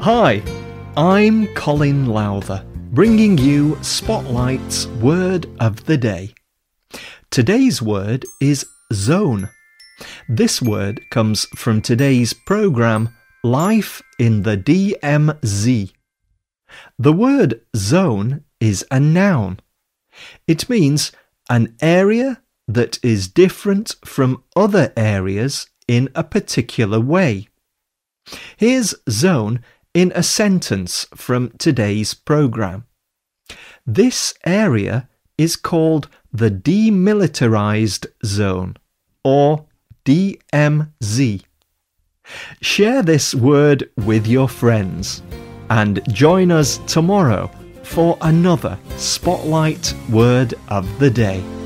Hi, I'm Colin Lowther, bringing you Spotlight's Word of the Day. Today's word is zone. This word comes from today's programme, Life in the DMZ. The word zone is a noun. It means an area that is different from other areas in a particular way. Here's zone in a sentence from today's programme. This area is called the Demilitarized Zone, or DMZ. Share this word with your friends and join us tomorrow for another Spotlight Word of the Day.